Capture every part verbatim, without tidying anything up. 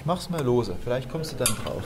mach's mal lose, vielleicht kommst du dann drauf.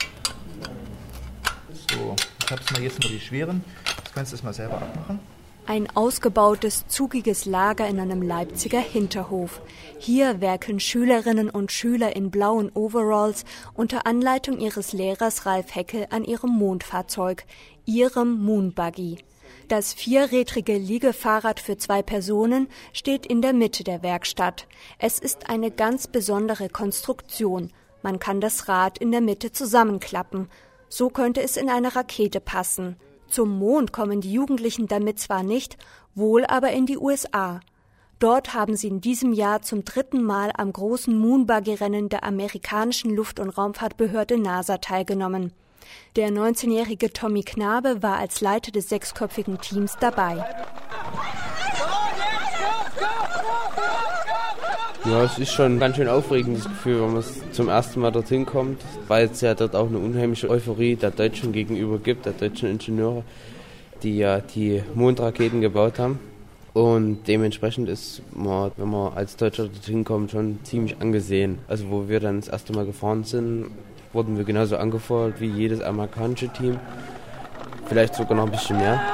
So, ich hab's mal jetzt nur die schweren. Jetzt kannst du es mal selber abmachen. Ein ausgebautes, zugiges Lager in einem Leipziger Hinterhof. Hier werkeln Schülerinnen und Schüler in blauen Overalls unter Anleitung ihres Lehrers Ralf Heckel an ihrem Mondfahrzeug, ihrem Moonbuggy. Das vierrädrige Liegefahrrad für zwei Personen steht in der Mitte der Werkstatt. Es ist eine ganz besondere Konstruktion. Man kann das Rad in der Mitte zusammenklappen. So könnte es in eine Rakete passen. Zum Mond kommen die Jugendlichen damit zwar nicht, wohl aber in die U S A. Dort haben sie in diesem Jahr zum dritten Mal am großen Moonbuggy-Rennen der amerikanischen Luft- und Raumfahrtbehörde NASA teilgenommen. Der neunzehnjährige Tommy Knabe war als Leiter des sechsköpfigen Teams dabei. Ja, es ist schon ein ganz schön aufregendes Gefühl, wenn man zum ersten Mal dorthin kommt, weil es ja dort auch eine unheimliche Euphorie der Deutschen gegenüber gibt, der deutschen Ingenieure, die ja die Mondraketen gebaut haben. Und dementsprechend ist man, wenn man als Deutscher dorthin kommt, schon ziemlich angesehen. Also wo wir dann das erste Mal gefahren sind, wurden wir genauso angefeuert wie jedes amerikanische Team, vielleicht sogar noch ein bisschen mehr.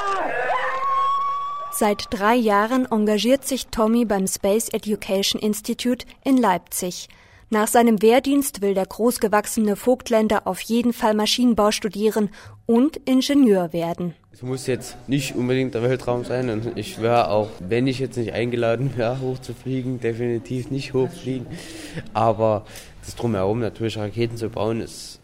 Seit drei Jahren engagiert sich Tommy beim Space Education Institute in Leipzig. Nach seinem Wehrdienst will der großgewachsene Vogtländer auf jeden Fall Maschinenbau studieren und Ingenieur werden. Es muss jetzt nicht unbedingt der Weltraum sein und ich wäre auch, wenn ich jetzt nicht eingeladen wäre, hochzufliegen, definitiv nicht hochfliegen. Aber das Drumherum, natürlich Raketen zu bauen, ist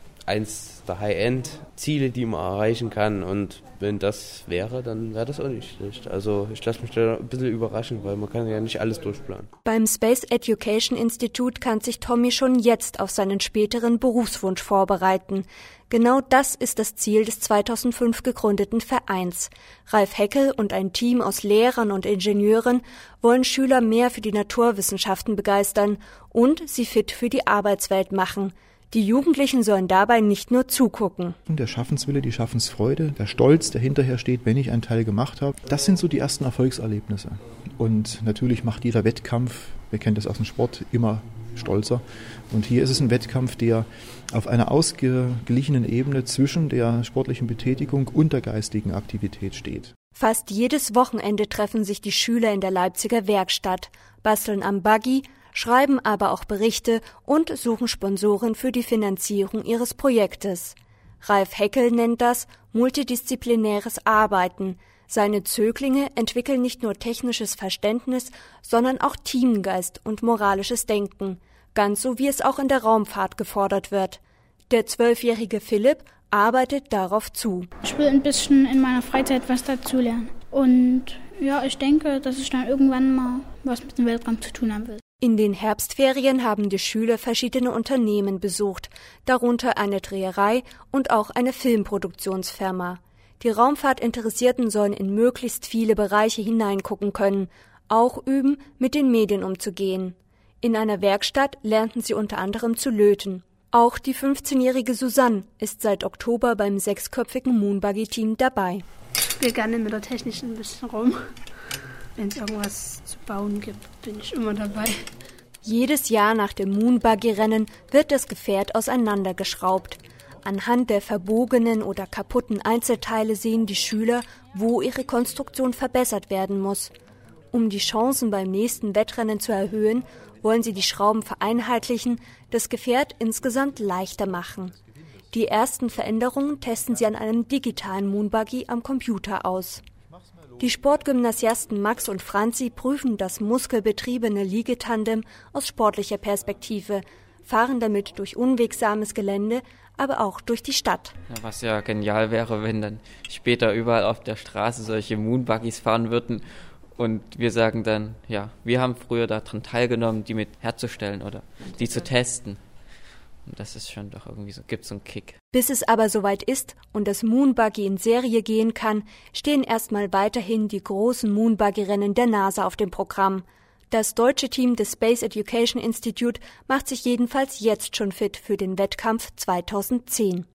eins der High-End-Ziele, die man erreichen kann. Und wenn das wäre, dann wäre das auch nicht schlecht. Also ich lasse mich da ein bisschen überraschen, weil man kann ja nicht alles durchplanen. Beim Space Education Institute kann sich Tommy schon jetzt auf seinen späteren Berufswunsch vorbereiten. Genau das ist das Ziel des zweitausendfünf gegründeten Vereins. Ralf Heckel und ein Team aus Lehrern und Ingenieuren wollen Schüler mehr für die Naturwissenschaften begeistern und sie fit für die Arbeitswelt machen. Die Jugendlichen sollen dabei nicht nur zugucken. Der Schaffenswille, die Schaffensfreude, der Stolz, der hinterher steht, wenn ich einen Teil gemacht habe, das sind so die ersten Erfolgserlebnisse. Und natürlich macht jeder Wettkampf, wir kennen das aus dem Sport, immer stolzer. Und hier ist es ein Wettkampf, der auf einer ausgeglichenen Ebene zwischen der sportlichen Betätigung und der geistigen Aktivität steht. Fast jedes Wochenende treffen sich die Schüler in der Leipziger Werkstatt, basteln am Buggy, schreiben aber auch Berichte und suchen Sponsoren für die Finanzierung ihres Projektes. Ralf Heckel nennt das multidisziplinäres Arbeiten. Seine Zöglinge entwickeln nicht nur technisches Verständnis, sondern auch Teamgeist und moralisches Denken, ganz so wie es auch in der Raumfahrt gefordert wird. Der zwölfjährige Philipp arbeitet darauf zu. Ich will ein bisschen in meiner Freizeit was dazulernen. Und ja, ich denke, dass ich dann irgendwann mal was mit dem Weltraum zu tun haben will. In den Herbstferien haben die Schüler verschiedene Unternehmen besucht, darunter eine Dreherei und auch eine Filmproduktionsfirma. Die Raumfahrtinteressierten sollen in möglichst viele Bereiche hineingucken können, auch üben, mit den Medien umzugehen. In einer Werkstatt lernten sie unter anderem zu löten. Auch die fünfzehnjährige Susanne ist seit Oktober beim sechsköpfigen Moonbuggy-Team dabei. Ich gehe gerne mit der Technik ein bisschen rum. Wenn es irgendwas zu bauen gibt, bin ich immer dabei. Jedes Jahr nach dem Moonbuggy-Rennen wird das Gefährt auseinandergeschraubt. Anhand der verbogenen oder kaputten Einzelteile sehen die Schüler, wo ihre Konstruktion verbessert werden muss. Um die Chancen beim nächsten Wettrennen zu erhöhen, wollen sie die Schrauben vereinheitlichen, das Gefährt insgesamt leichter machen. Die ersten Veränderungen testen sie an einem digitalen Moonbuggy am Computer aus. Die Sportgymnasiasten Max und Franzi prüfen das muskelbetriebene Liegetandem aus sportlicher Perspektive, fahren damit durch unwegsames Gelände, aber auch durch die Stadt. Ja, was ja genial wäre, wenn dann später überall auf der Straße solche Moonbuggies fahren würden und wir sagen dann, ja, wir haben früher daran teilgenommen, die mit herzustellen oder die zu testen. Und das ist schon doch irgendwie so, gibt so einen Kick. Bis es aber soweit ist und das Moonbuggy in Serie gehen kann, stehen erstmal weiterhin die großen Moonbuggy-Rennen der NASA auf dem Programm. Das deutsche Team des Space Education Institute macht sich jedenfalls jetzt schon fit für den Wettkampf zweitausendzehn.